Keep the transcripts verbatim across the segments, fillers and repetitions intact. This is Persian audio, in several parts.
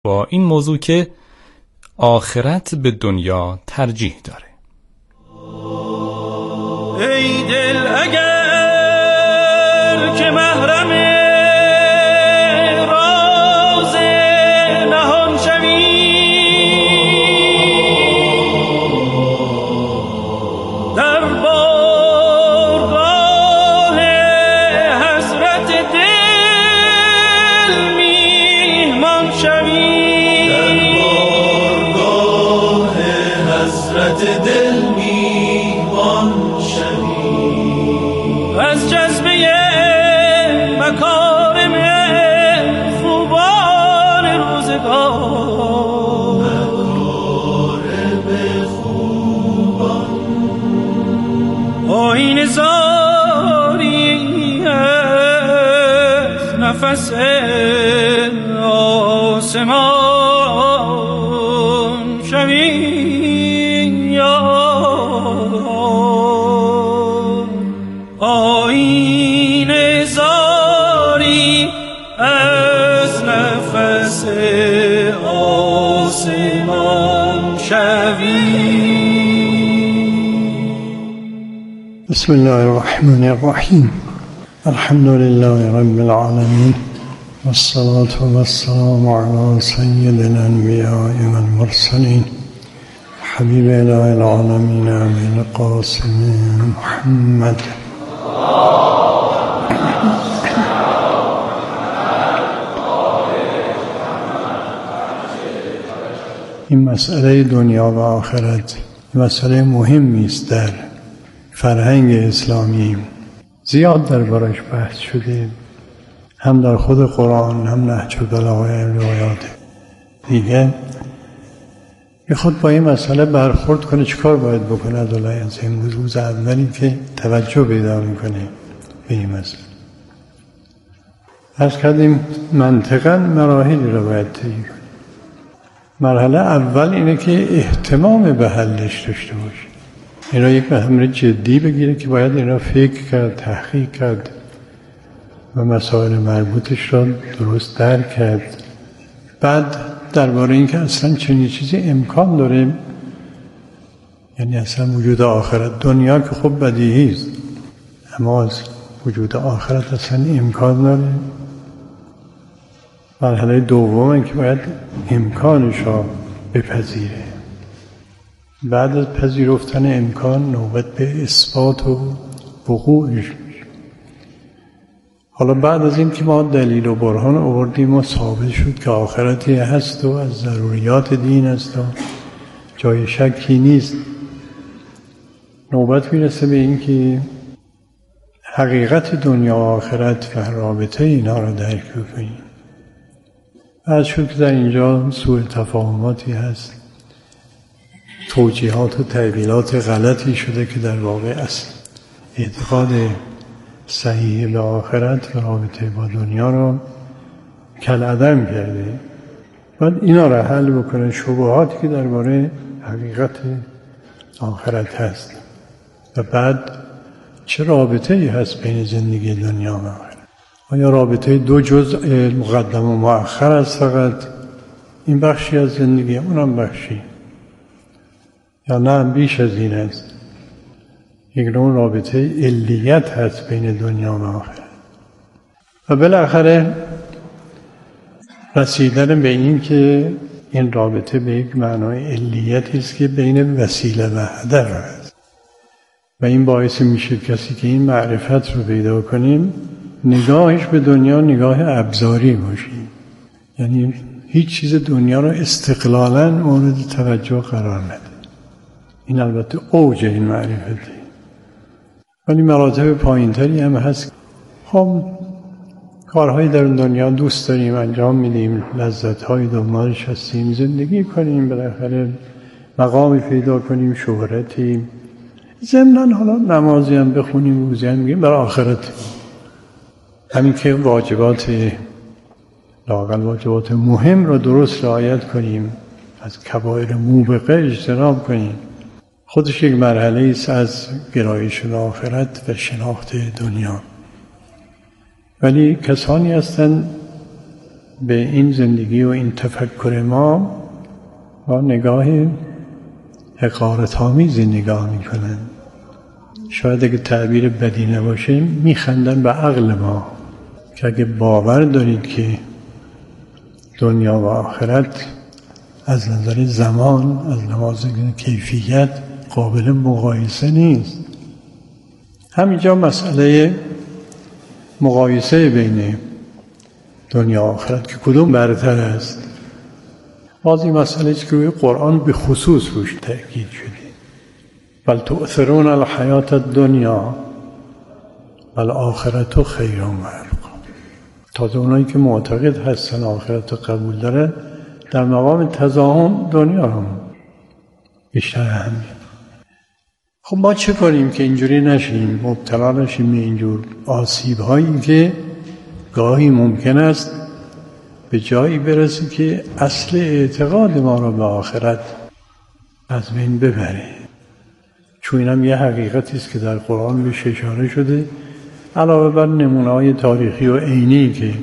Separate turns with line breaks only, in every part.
با این موضوع که آخرت به دنیا ترجیح داره.
ای دل اگر که محرم راز نهان شوی، در بارگاه حضرت دل میهمان شوی، در بارگاه حضرت دل میهمان از جذبه مکارم خوبان روزگار، مکارم خوبان آیین زاری از نفس آسمان شوی آیین زاری از نفس آسمان شوی.
بسم الله الرحمن الرحیم. الحمد لله رب العالمین والصلاة والسلام علی سید الانبیاء والمرسلین حبیب اله العالمین ابی القاسم محمد. این مسئله دنیا و آخرت مسئله مهمی است در فرهنگ اسلامی. زیاد دربارش بحث شده، هم در خود قرآن هم نهج البلاغه روایات دیگه. میخواد با این مسئله برخورد کنه چیکار باید بکنه. عبدالله از امروز روز اولی که توجه پیدا میکنه به این مسئله. عرض کردیم منطقاً مراحلی رو باید طی کنیم. مرحله اول اینه که اهتمام به حلش داشته باشه. این را یک امر جدی بگیره که باید این را فکر کرد، تحقیق کرد و مسائل مربوطش را درست درک کرد. بعد درباره این که اصلا چنین چیزی امکان داره، یعنی اصلا وجود آخرت، دنیا که خب بدیهی است، اما از وجود آخرت اصلا امکان داره. مرحله دومه که باید امکانش را بپذیره. بعد از پذیرفتن امکان نوبت به اثبات و وقوعش میشه. حالا بعد از این که ما دلیل و برهان آوردیم و ثابت شد که آخرتی هست و از ضروریات دین است و جای شکی نیست، نوبت میرسه به این که حقیقت دنیا و آخرت و رابطه اینا را درک بکنیم. بعد شد که در اینجا سوء تفاهماتی هست، توجیهات و تعبیرات غلطی شده که در واقع اصل اعتقاد صحیح به آخرت و رابطه با دنیا را کالعدم کرده. باید اینا را حل بکنه، شبهاتی که درباره حقیقت آخرت هست و بعد چه رابطه‌ای هست بین زندگی دنیا و آخرت. آیا رابطه دو جزء مقدم و مؤخر است فقط، این بخشی از زندگی اونم بخشی، یا نه بیش از این است؟ یک نوع رابطه علیت هست بین دنیا و آخرت. و بالاخره رسیدن به این که این رابطه به یک معنای علیتی است که بین وسیله و هدف است و این باعث میشه کسی که این معرفت رو پیدا کنیم نگاهش به دنیا نگاه ابزاری باشه، یعنی هیچ چیز دنیا رو استقلالاً مورد توجه قرار نده. این البته اوج این معرفته، ولی مراتب پایین‌تری هم هست. خب کارهایی در دنیا دوست داریم انجام میدیم، لذت‌های دنبالش هستیم، زندگی کنیم، بالاخره مقامی پیدا کنیم، شهرتی، ضمناً حالا نمازی هم بخونیم، روزی هم میگیم برای آخرت. همین که واجبات لااقل واجبات مهم رو درست رعایت کنیم، از کبائر موبقه اجتناب کنیم، خودش یک مرحله است از گرایش به آخرت و شناخت دنیا. ولی کسانی هستند به این زندگی و این تفکر ما با نگاه حقارت‌آمیزی نگاه میکنن. شاید اگه تعبیر بدی نباشه میخندن به عقل ما که اگه باور دارید که دنیا و آخرت از نظر زمان، از نظر کیفیت قابل مقایسه نیست. همینجا مسئله مقایسه بین دنیا و آخرت که کدوم برتر است، باز این مسئله است که روی قرآن به خصوص روش تأکید شده. بل تؤثرون الحیات الدنیا والآخرة خیر و ابقی. تازه اونایی که معتقد هستن آخرت قبول داره در مقام تضاهم دنیا رو بیشتر اهمیت. خب ما چه کنیم که اینجوری نشیم، مبتلا نشیم به اینجور آسیب هایی که گاهی ممکن است به جایی برسه که اصل اعتقاد ما را به آخرت از بین ببره. چون اینم یه حقیقتی است که در قرآن بهش اشاره شده، علاوه بر نمونه‌های تاریخی و عینی که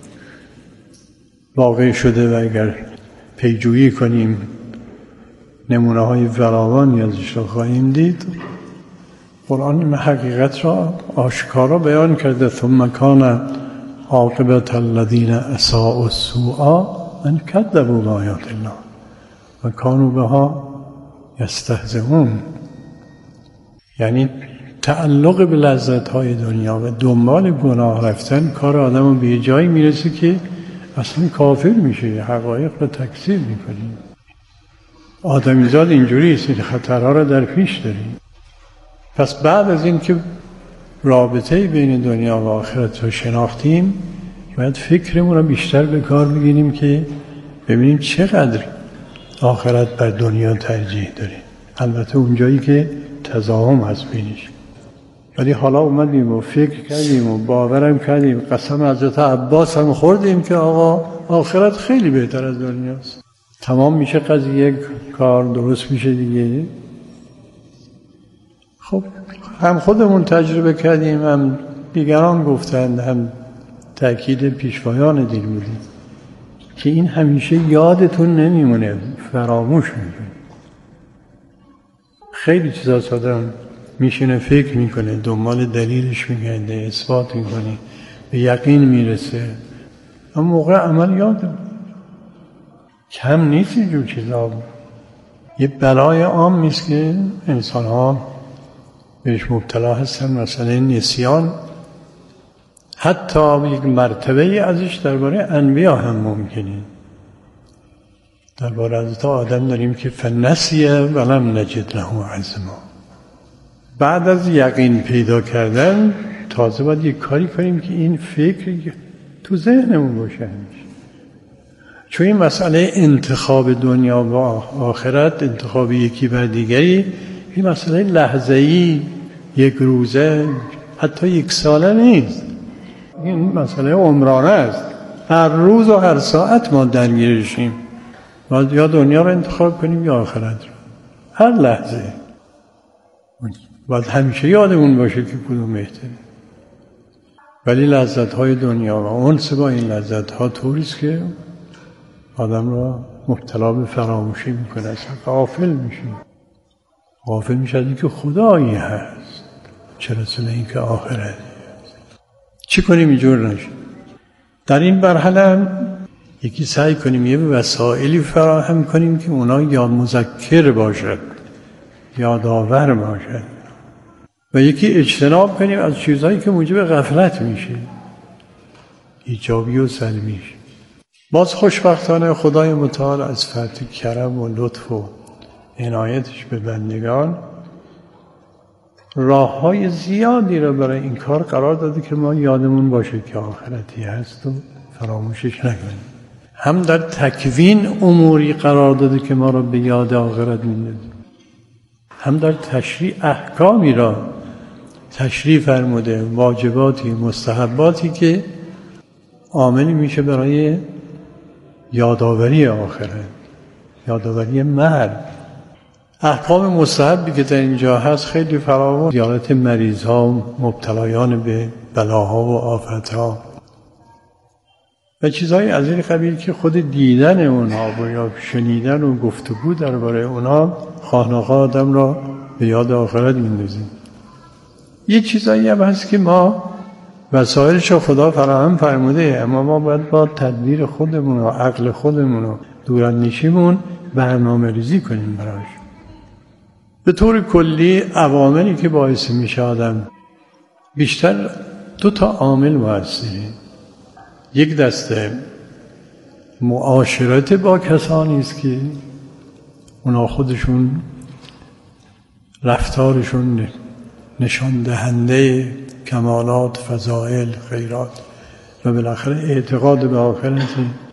واقع شده و اگر پیجویی کنیم نمونه‌های فراوانی ازش را خواهیم دید. قرآن این حقیقت را آشکارا بیان کرده. ثم کان عاقبة الذین اساءوا السوء ان کذبوا بآیات الله و کانوا بها یستهزئون. یعنی تعلق به لذت‌های دنیا و دنبال گناه رفتن کار آدم به جایی میرسه که اصلا کافر میشه، حقایق رو تکذیب میکنه. آدمیزاد اینجوری است، خطرها رو در پیش داریم. پس بعد از این که رابطه بین دنیا و آخرت رو شناختیم، باید فکرمون رو بیشتر به کار بگیریم که ببینیم چقدر آخرت بر دنیا ترجیح داره. البته اونجایی که تضاهم هست بینش. ولی حالا اومدیم و فکر کردیم و باورم کردیم، قسم حضرت عباس هم خوردیم که آقا آخرت خیلی بهتر از دنیاست. تمام میشه قضیه، کار درست میشه دیگه. خب هم خودمون تجربه کردیم، هم دیگران گفتند، هم تأکید پیشوایان دین بودیم که این همیشه یادتون نمیمونه، فراموش میکنه. خیلی چیزا آدم میشینه فکر میکنه، دنبال دلیلش میگرده، اثبات میکنه، به یقین میرسه، اما موقع عمل یاده کم نیست. اینجور چیزا یه بلای عام نیست که انسان ها بهش مبتلا هستن، مثلا نسیان. حتی یک مرتبه ازش درباره انبیا هم ممکنه. درباره حضرت آدم داریم که فنسیه ولم نجد له عزما. بعد از یقین پیدا کردن تازه باید یک کاری کنیم که این فکر تو ذهنمون باشه همیشه. چون این مسئله انتخاب دنیا و آخرت، انتخاب یکی بر دیگری، این مسئله لحظه‌ای، یک روزه، حتی یک ساله نیست. این مسئله عمرانه است. هر روز و هر ساعت ما درگیرشیم. باید یا دنیا رو انتخاب کنیم یا آخرت رو. هر لحظه. باید همیشه یادمون باشه که کدوم بهتره. ولی لذت‌های دنیا و انس با این لذت‌ها طوریست که آدم را مبتلا به فراموشی میکنه، اصلا غافل میشه. غافل میشه از اینکه خدایی هست، چه رسونه اینکه آخرت هست. چی کنیم اینجور نشه؟ در این مرحله هم یکی سعی کنیم یه وسایلی فراهم کنیم که اونا یا مذکر باشد، یادآور باشد، و یکی اجتناب کنیم از چیزهایی که موجب غفلت میشه، ایجابی و سلبیش. باز خوشبختانه خدای متعال از فتح کرم و لطف و عنایتش به بندگان راه‌های زیادی را برای این کار قرار داده که ما یادمون باشه که آخرتی هست و فراموشش نکنیم. هم در تکوین اموری قرار داده که ما را به یاد آخرت میندازه، هم در تشریع احکامی را تشریع فرموده، واجباتی، مستحباتی که عاملی میشه برای یادآوری آخرت، یادآوری مرد. احکام مستحبی که در اینجا هست خیلی فراوان، زیارت مریض ها، مبتلایان به بلاها و آفتها. و چیزهای از این قبیل که خود دیدن اونها و یا شنیدن و گفتگو درباره اونها خانه‌ها آدم را به یاد آخرت میندازه. یه چیزایی هم هست که ما وسایلش رو خدا فراهم فرموده، اما ما باید با تدبیر خودمون و عقل خودمون و دوراندیشیمون برنامه ریزی کنیم براش. به طور کلی عواملی که باعث میشه آدم بیشتر دو تا عامل مؤثره. یک دسته معاشرت با کسانی است که اونا خودشون رفتارشون نشان دهنده کمالات، فضائل، خیرات و بالاخره اعتقاد به آخرت.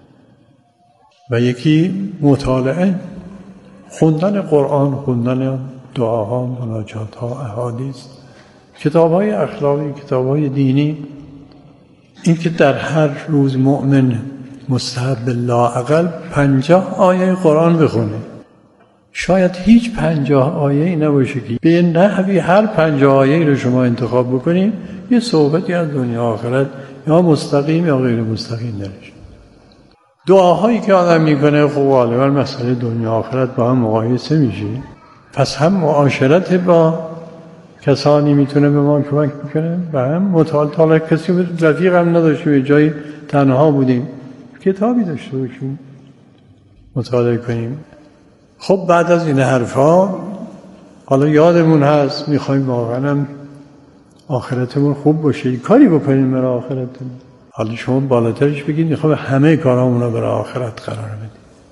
و یکی مطالعه، خوندن قرآن، خوندن دعاها، مناجاتها، احادیث، کتاب‌های اخلاقی، کتاب‌های دینی. این که در هر روز مؤمن مستحب لااقل پنجاه آیه قرآن بخونه. شاید هیچ پنجاه آیه‌ای نباشه که به نحوی هر پنجاه آیه‌ای رو شما انتخاب بکنیم یه صحبتی از دنیا آخرت یا مستقیم یا غیر مستقیم درش. دعاهایی که آدم میکنه خب غالبا مسئله دنیا آخرت با هم مقایسه میشه. پس هم معاشرت با کسانی میتونه به ما کمک بکنه و هم مطالعه. کسی رفیق هم نداشته، به جای تنها بودیم کتابی داشته باشیم مطالعه کنیم. خب بعد از این حرفا حالا یادمون هست میخوایم واقعا آخرتمون خوب باشه، کاری بکنیم برای آخرتمون. حالا شما بالاترش بگید میخوام همه کارامون رو برای آخرت قرار بدیم،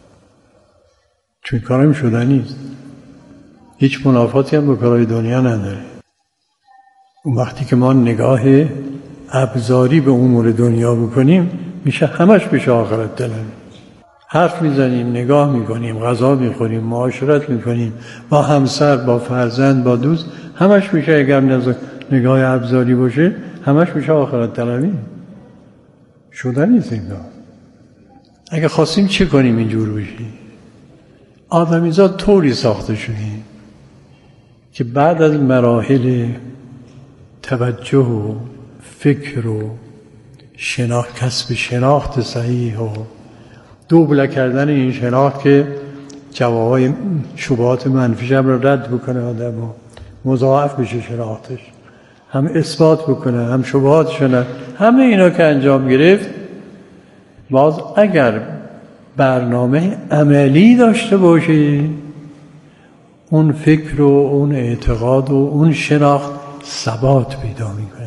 چون کارم شده نیست، هیچ منافاتی هم با کارهای دنیا نداره. اون وقتی که ما نگاه ابزاری به امور دنیا بکنیم میشه همش بشه آخرت دلم. حرف میزنیم، نگاه میکنیم، غذا میخوریم، معاشرت میکنیم با همسر، با فرزند، با دوست، همش میشه اگر نگاه ابزاری باشه همش میشه آخرت طلبی. شده نیست این کار. اگه خواستیم چه کنیم اینجور بشیم؟ آدمیزاد طوری ساخته شدیم که بعد از مراحل توجه و فکر و شناخت، کسب شناخت صحیح و دوبله کردن این شناخت که جوابای شبهات منفیش هم رو رد بکنه آدم و مضاعف بشه شناختش، هم اثبات بکنه هم شبهاتش رو، همه اینا که انجام گرفت، باز اگر برنامه عملی داشته باشی اون فکر و اون اعتقاد و اون شناخت ثبات پیدا میکنه.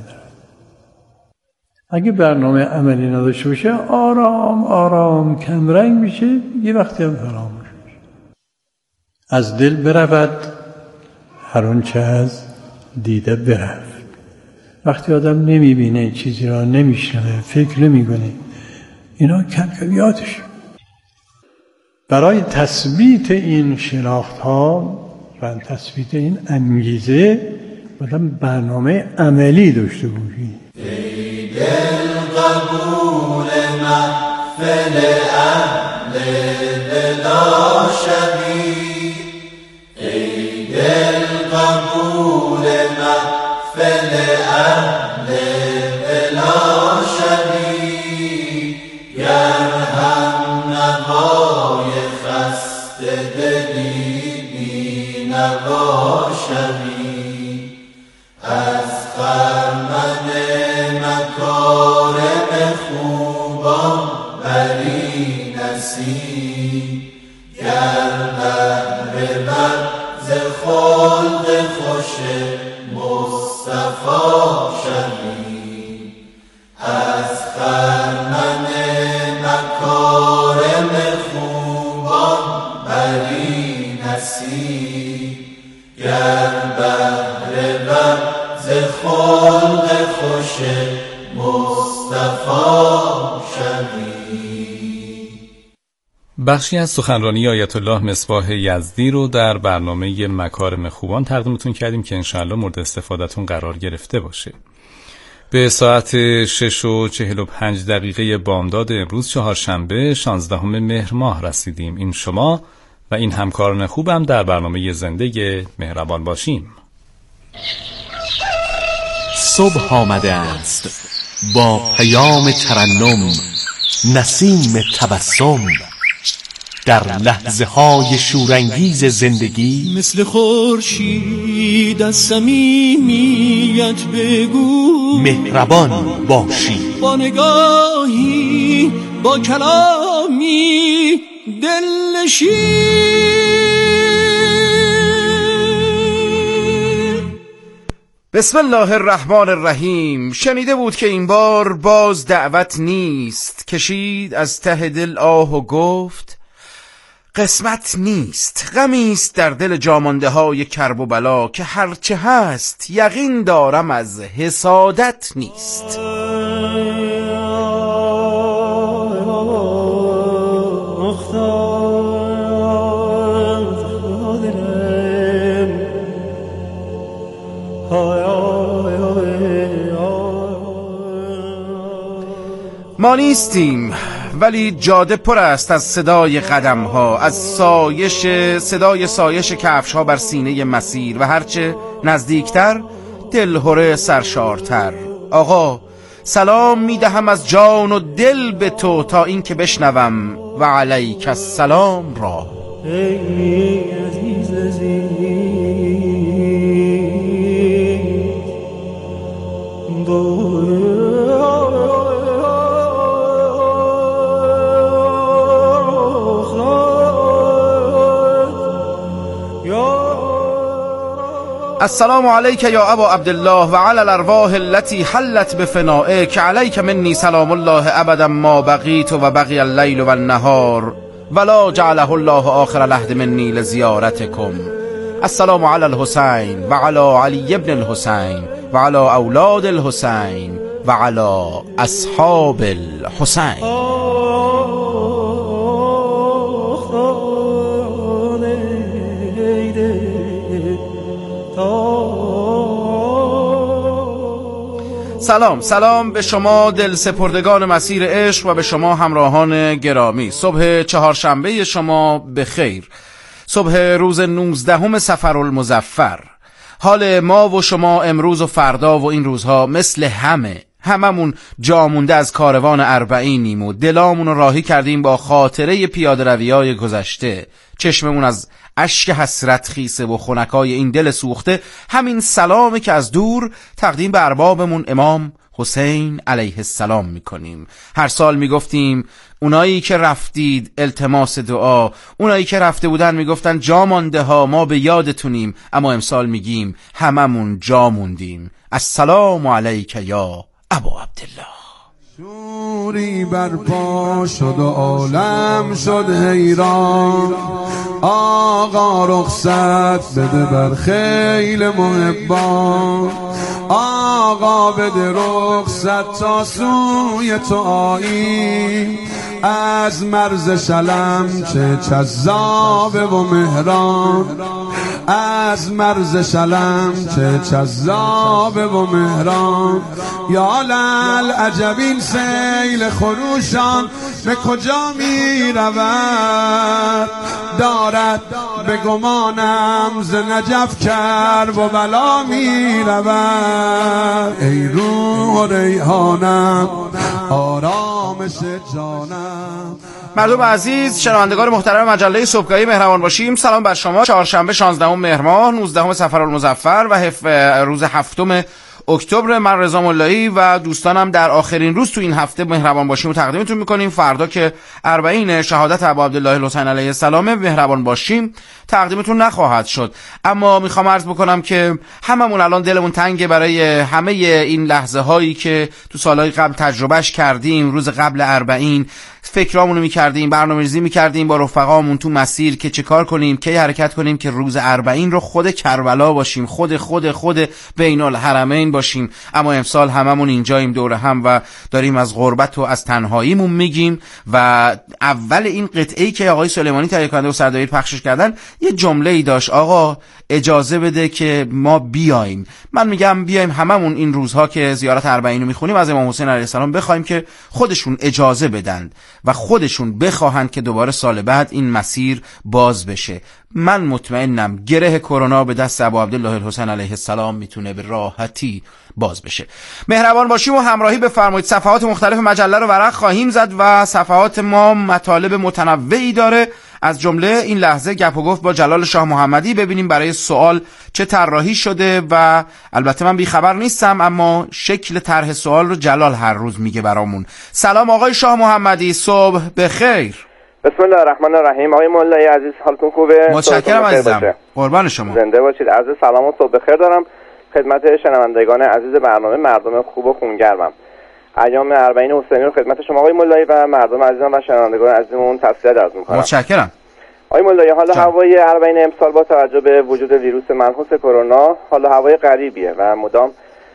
اگه برنامه عملی نداشته باشه آرام آرام کمرنگ میشه، یه وقتی هم فراموش میشه. از دل برود هر آنچه از دیده برفت. وقتی آدم نمیبینه، چیزی را نمیشنوه، فکر نمیکنه، اینا کم کم یادش. برای تثبیت این شناخت ها و تثبیت این انگیزه آدم برنامه عملی داشته باشی.
دل قبول محفل اهل بلا شبی، ای دل قبول محفل اهل بلا شبی، گر هم نوای خسته دلی بی نوا شبی، از خرمن مکارم خوبان بری نصیب، گر بهره بر ز خلق خوش مصطفی شوی، از خرمن مکارم خوبان بری نصیب، گر بهره بر ز خلق خوش مصطفی شوی.
بخشی از سخنرانی آیت الله مصباح یزدی رو در برنامه مکارم خوبان تقدیمتون کردیم که انشاءالله مورد استفادهتون قرار گرفته باشه. به ساعت شش و چهل و پنج دقیقه بامداد امروز چهارشنبه شانزدهم مهر ماه رسیدیم. این شما و این همکاران خوبم در برنامه زنده مهربان باشیم.
صبح آمده است با پیام ترنم نسیم تبسم در لحظه های شورانگیز زندگی
مثل خورشید از صمیمیت بگو
مهربان باشی،
با نگاهی با کلامی دلنشین.
بسم الله الرحمن الرحیم. شنیده بود که این بار باز دعوت نیست، کشید از ته دل آه و گفت قسمت نیست. غمیست در دل جامانده های کرب و بلا که هرچه هست یقین دارم از حسادت نیست. ما نیستیم ولی جاده پر است از صدای قدم ها، از سایش صدای سایش کفش ها بر سینه مسیر و هرچه نزدیکتر دلهره سرشارتر. آقا سلام میدهم از جان و دل به تو تا این که بشنوم و علیک السلام را.
ای عزیز عزیز
السلام علیک یا ابا عبدالله و علی الارواح التي حلت بفنائک، علیک منی سلام الله ابدا ما بقیت و بقی اللیل و النهار ولا جعله الله آخر العهد منی لزیارتکم. السلام علی الحسین و علی علی ابن الحسین و علی اولاد الحسین و علی اصحاب الحسین. سلام سلام به شما دل سپردگان مسیر عشق و به شما همراهان گرامی. صبح چهارشنبه شما به خیر، صبح روز نوزدهم صفر المظفر. حال ما و شما امروز و فردا و این روزها مثل همه هممون جا مونده از کاروان اربعینیم و دلامون رو راهی کردیم با خاطره پیاده رویای گذشته. چشممون از اشک حسرت خیسه و خنکای این دل سوخته. همین سلامی که از دور تقدیم به اربابمون امام حسین علیه السلام میکنیم. هر سال میگفتیم اونایی که رفتید التماس دعا، اونایی که رفته بودن میگفتن جا مانده ها ما به یادتونیم، اما امسال میگیم هممون جا موندیم. السلام علیک یا ابا عبدالله.
شوری برپا شد و عالم شد حیران، آقا رخصت بده بر خیل محبان، آقا بده رخصت تا سوی تو آیی، از مرز شلم چه جذابه و مهران، از مرز شلم چه جذابه و مهران. یا لل عجب این سیل خروشان به کجا می رود، دارد به گمانم ز نجف کرب و بلا می رود. ای روح و ریحانم آرامش جانم.
مردم عزیز، شنوندگان محترم مجله صبحگاهی مهربان باشیم، سلام بر شما. چهارشنبه شانزدهم مهر ماه نوزدهم صفر المظفر و هف... روز هفتم اکتبر. من رضا ملایی و دوستانم در آخرین روز تو این هفته مهربان باشیم و تقدیمتون میکنیم. فردا که اربعین شهادت ابا عبدالله الحسین علیه السلام، مهربان باشیم تقدیمتون نخواهد شد. اما میخوام عرض بکنم که هممون الان دلمون تنگه برای همه این لحظه هایی که تو سالهای قبل تجربهش کردیم. روز قبل اربعین فکرامونو میکردیم، برنامه‌ریزی میکردیم با رفقامون تو مسیر که چه کار کنیم، کی حرکت کنیم که روز اربعین رو خود کربلا باشیم، خود خود خود بین الحرمین باشیم. اما امسال هممون اینجاییم دور هم و داریم از غربت و از تنهاییمون میگیم. و اول این قطعه‌ای که آقای سلیمانی تهیه کننده و سردبیر پخشش کردن یه جمله‌ای داشت، آقا اجازه بده که ما بیایم. من میگم بیایم هممون این روزها که زیارت اربعین رو میخونیم از امام حسین علیه السلام بخوایم که خودشون اجازه بدن و خودشون بخواهند که دوباره سال بعد این مسیر باز بشه. من مطمئنم گره کرونا به دست ابو عبدالله الحسین علیه السلام میتونه به راحتی باز بشه. مهربان باشیم و همراهی بفرمایید. صفحات مختلف مجله رو ورق خواهیم زد و صفحات ما مطالب متنوعی داره، از جمله این لحظه گپ و گفت با جلال شاه محمدی. ببینیم برای سوال چه طراحی شده و البته من بیخبر نیستم، اما شکل طرح سوال رو جلال هر روز میگه برامون. سلام آقای شاه محمدی، صبح بخیر.
بسم الله الرحمن الرحیم. آقای مولایی عزیز حالتون خوبه؟
متشکرم عزیزم، قربان شما.
زنده باشید. عرض سلام و صبح بخیر دارم خدمت شنوندگان عزیز برنامه مردم خوب و خونگرمم. ایام اربعین حسینی رو خدمت شما آقای مولایی و مردم عزیزم و شنوندگان عزیزمون تسلیت عرض می‌کنم.
متشکرم.
آقای مولایی، حال هوای اربعین امسال با توجه به وجود ویروس منحوس کرونا حال هوای غریبیه و مدام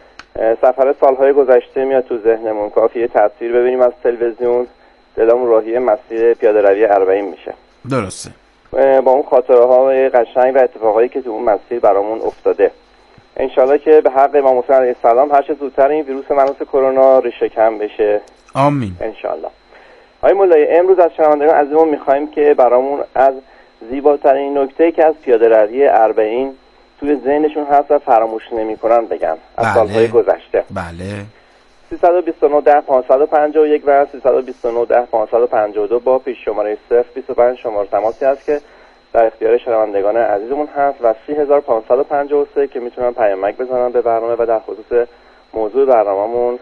سفر سالهای گذشته میاد تو ذهنمون. کافیه تصویر ببینیم از تلویزیون، دلمون راهی مسیر پیاده‌روی اربعین میشه.
درسته.
با اون خاطره های قشنگ و اتفاقایی که تو اون مسیر برامون افتاده. انشالله که به حق امام حسین علیه السلام هر چه زودتر این ویروس منحوس کرونا ریشه کم بشه.
آمین.
انشالله. آقای مولایی، امروز از شنوندگان عزیزمون میخوایم که برامون از زیباترین نکته‌ای که از پیاده‌روی اربعین توی ذهنشون هست و فراموش نمی‌کنن بگن از
بله.
سالهای گذشته.
بله.
سیصد و بیست و نه ده پانصد و پنجاه و یک و سیصد و بیست و نه ده پانصد و پنجاه و دو با پیش شماره صفر بیست و پنج شماره تماسی هست که در اختیار شنوندگان عزیزمون هست و سی هزار و پانصد و پنجاه و سه که میتونن پیامک بزنن به برنامه و در خصوص موضوع برنامه‌مون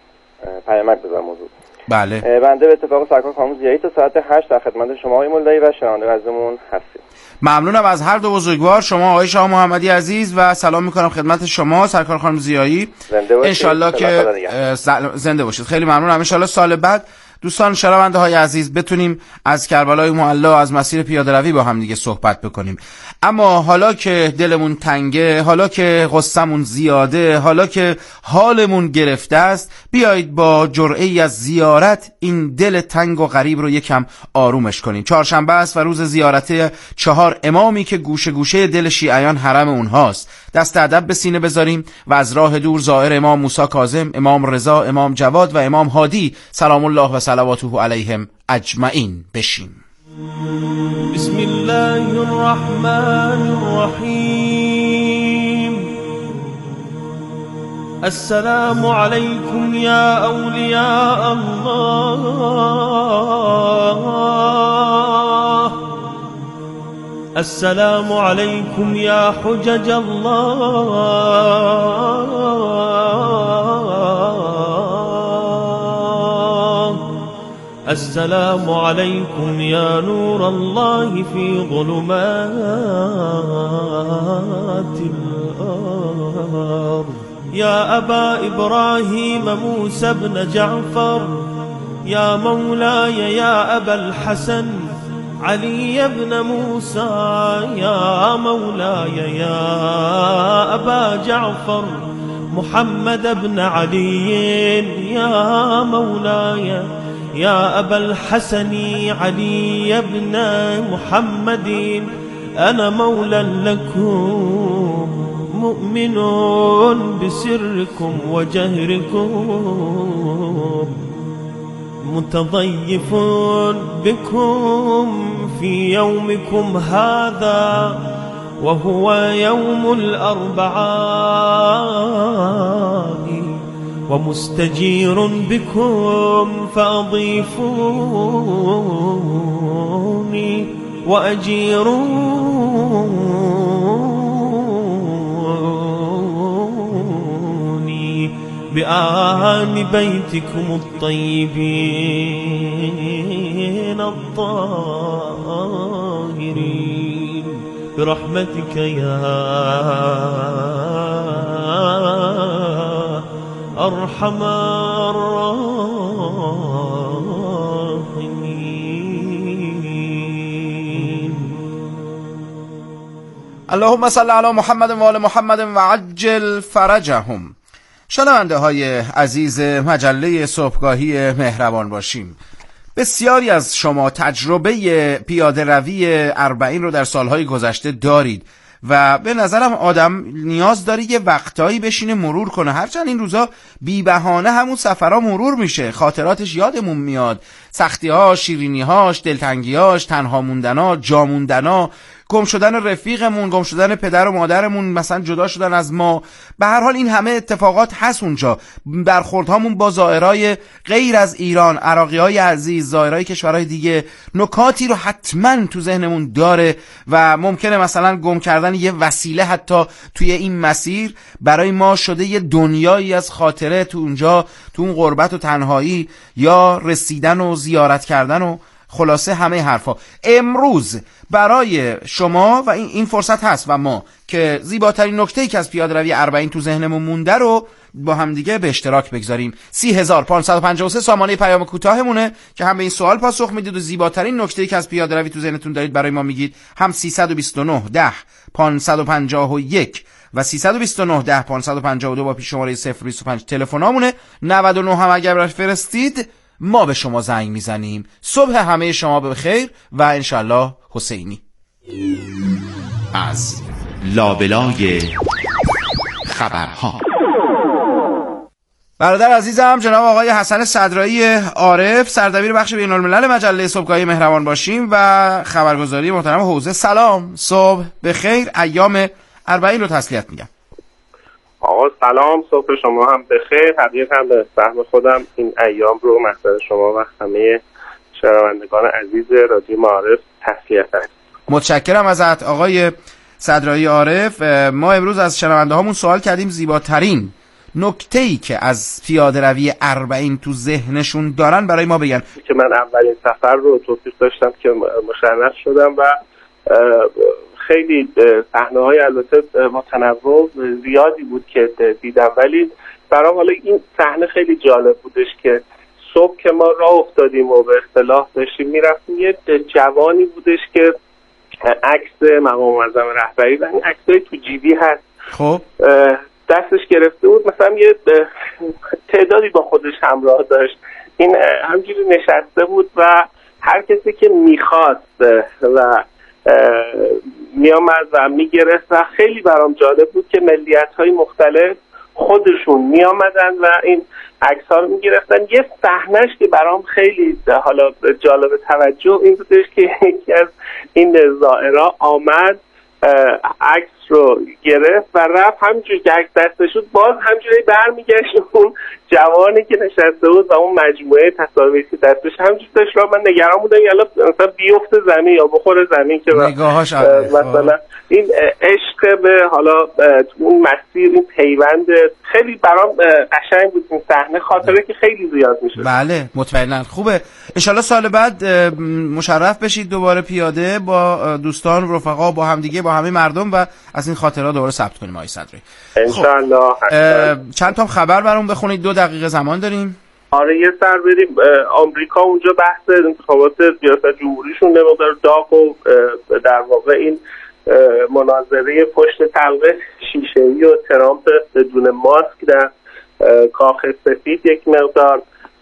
پیامک بزنن موضوع.
بله.
بنده به اتفاق سرکار خانم زیایی تا ساعت هشت در خدمت شما آقای مولایی و شنوندگان عزیزمون هستیم.
ممنونم از هر دو بزرگوار، شما آقای شاه محمدی عزیز و سلام میکنم خدمت شما سرکار خانم زیایی.
زنده باشید.
انشالله که زنده باشید. خیلی ممنونم. انشالله سال بعد دوستان شنونده های عزیز بتونیم از کربلای معلا، از مسیر پیاده‌روی با هم دیگه صحبت بکنیم. اما حالا که دلمون تنگه، حالا که غصمون زیاده، حالا که حالمون گرفته است، بیایید با جرعه‌ای از زیارت این دل تنگ و غریب رو یکم آرومش کنیم. چهارشنبه است و روز زیارت چهار امامی که گوشه گوشه دل شیعیان حرم اونهاست. دست ادب به سینه بذاریم و از راه دور زائر امام موسی کاظم، امام رضا، امام جواد و امام هادی سلام الله و صلواته علیهم اجمعین بشیم.
بسم الله الرحمن الرحیم. السلام علیکم یا اولیاء الله. السلام علیکم یا حجج الله. السلام علیکم یا نور الله فی ظلمات الارض. یا ابا ابراهیم موسی بن جعفر. یا مولاي یا ابا الحسن علي بن موسى. يا مولاي يا أبا جعفر محمد بن علي. يا مولاي يا أبا الحسن علي بن محمد. أنا مولى لكم مؤمن بسركم وجهركم متضيف بكم في يومكم هذا وهو يوم الأربعاء ومستجير بكم فأضيفوني وأجيروني بآل بيتكم الطيبين الطاهرين برحمتك يا أرحم الراحمين.
اللهم صل علی محمد و آل محمد و عجل فرجهم. شنونده های عزیز مجله صبحگاهی مهربان باشیم، بسیاری از شما تجربه پیاده روی اربعین رو در سالهای گذشته دارید و به نظرم آدم نیاز داره یه وقتایی بشینه مرور کنه. هرچند این روزا بی بهانه همون سفرها مرور میشه، خاطراتش یادمون میاد، سختی‌هاش، شیرینی‌هاش، دلتنگی‌هاش، تنها موندن‌ها، جا موندن‌ها، گم شدن رفیقمون، گم شدن پدر و مادرمون، مثلا جدا شدن از ما. به هر حال این همه اتفاقات هست اونجا. برخوردهامون با زائرای غیر از ایران، عراقی‌های عزیز، زائرای کشورهای دیگه، نکاتی رو حتما تو ذهنمون داره و ممکنه مثلا گم کردن یه وسیله حتی توی این مسیر برای ما شده یه دنیایی از خاطره تو اونجا، تو اون غربت و تنهایی، یا رسیدن و زیارت کردن و خلاصه همه حرفا. امروز برای شما و این, این فرصت هست و ما که زیباترین نکته‌ای که از پیاده روی اربعین تو ذهنمون مونده رو با هم دیگه به اشتراک بگذاریم. سی هزار و پانصد و پنجاه و سه سامانه پیام کوتاهمونه که هم به این سوال پاسخ میدید و زیباترین نکته‌ای که از پیاده روی تو ذهنتون دارید برای ما میگید. هم سیصد و بیست و نه ده پانصد و پنجاه و یک و سیصد و بیست و نه ده پانصد و پنجاه و دو با پیش شماره صفر بیست و پنج تلفنامونه. نود و نه هم اگر فرستید ما به شما زنگ میزنیم. صبح همه شما بخیر و انشالله حسینی.
از لابلای خبرها
برادر عزیزم جناب آقای حسن صدرایی عارف، سردبیر بخش بین‌الملل مجله صبحگاهی مهربان باشیم و خبرگزاری محترم حوزه. سلام، صبح بخیر، ایام اربعین رو تسلیت میگم.
آقا سلام، صبح شما هم بخیر. حقیقتا به فهم خودم این ایام رو محضر شما و همه شنوندگان عزیز رادیو معارف تسلیت است.
متشکرم ازت آقای صدرایی عارف. ما امروز از شنونده هامون سوال کردیم زیباترین نکته‌ای که از پیاده روی اربعین تو ذهنشون دارن برای ما بگن.
که من اولین سفر رو توفیق داشتم که مشرف شدم و خیلی صحنه‌های البته متنوع زیادی بود که دیدم، ولی برام حالا این صحنه خیلی جالب بودش که صبح که ما راه افتادیم و به اصطلاح داشتیم میرفتیم، یه جوانی بودش که عکس مقام معظم رهبری و این عکسای تو جیبی هست،
خب
دستش گرفته بود، مثلا یه تعدادی با خودش همراه داشت. این همجوری نشسته بود و هر کسی که میخواست و میامد و میگرفت و خیلی برام جالب بود که ملیت‌های مختلف خودشون میامدن و این عکس‌ها رو میگرفتن. یه صحنه‌اش که برام خیلی حالا جالب توجه این بودش که یکی از این زائرا آمد عکس رو گرفت و رفت، همینجوری که عکس دستش شد باز همینجوری برمیگشت اون جوانی که نشسته بود و اون مجموعه تصاویری که دستش همینجوری داشت را. من نگران بودم یالا مثلا بیفته زمین یا بخوره زمین که
نگاهاش
مثلا این عشق به حالا اون مسیر، این پیوند خیلی برام قشنگ بود. این صحنه خاطره که خیلی زیاد میشه.
بله مطمئنا خوبه. انشالله سال بعد مشرف بشید دوباره پیاده با دوستان و رفقا، با همدیگه، با همه مردم و از این خاطرات دوباره ثبت کنیم آقای صدری.
انشالله.
خب. چند تا خبر برام بخونید، دو دقیقه زمان داریم.
آره یه سر بریم. آمریکا اونجا بحث انتخابات ریاست جمهوریشون نمودار داغ و در واقع این مناظره پشت تلقه شیشه‌ای و ترامپ بدون ماسک در کاخ سفید یک مقدار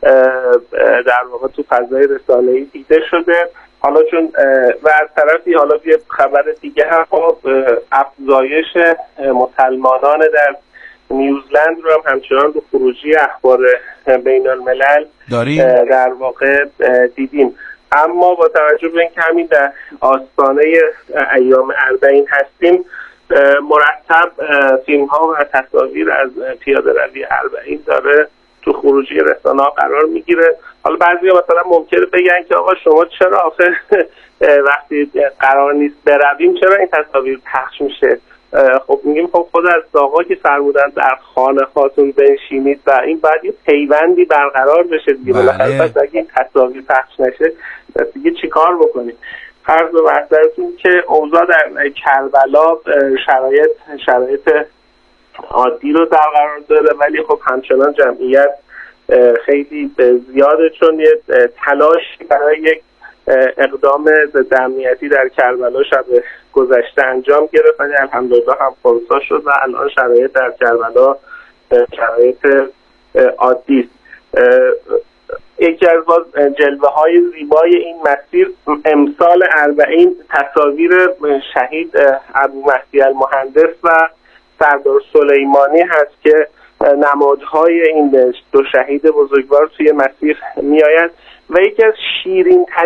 در واقع تو فضای رسانه‌ای دیده شده. حالا چون و از طرفی حالا یه خبر دیگه هم افزایش مسلمانان در نیوزلند رو هم همچنان به خروجی اخبار بین الملل در واقع دیدیم. اما با توجه به اینکه همین در آستانه ایام اربعین هستیم، مرتب فیلم ها و تصاویر از پیاده روی اربعین داره تو خروجی رسانه‌ها قرار میگیره. حالا بعضیا مثلا ممکنه بگن که آقا شما چرا آخه وقتی قرار نیست برویم چرا این تصاویر پخش میشه؟ خب میگیم خب خود از آقا که فرمودن در خانه هاتون بنشینید و این باید یه پیوندی برقرار بشه دیگه. بالاخره پس اگه این تصاویر پخش نشه دیگه چیکار بکنیم؟ فرض به محضرتون که اوضاع در کربلا شرایط شرایط عادی رو در قرار داره، ولی خب همچنان جمعیت خیلی زیاده، چون یه تلاش برای یک اقدام ضد امنیتی در کربلا شب گذشته انجام گرفت، ولی الحمدلله هم خونسا شد و الان شرایط در کربلا شرایط عادی است. یکی از باز جلوه های زیبای این مسیر امسال اربعین تصاویر شهید ابو مهدی المهندس و سردار سلیمانی هست که نمادهای این دو شهید بزرگوار توی مسیر می آید و یکی از شیرین